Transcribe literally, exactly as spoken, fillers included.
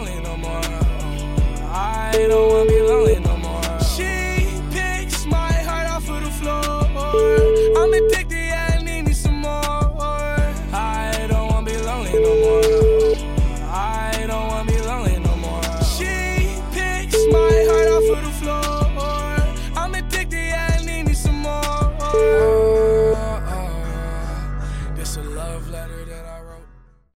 lonely no more. I don't wanna be lonely no more. She picks my heart off of the floor. I'm addicted, yeah, I need me some more. I don't wanna be lonely no more.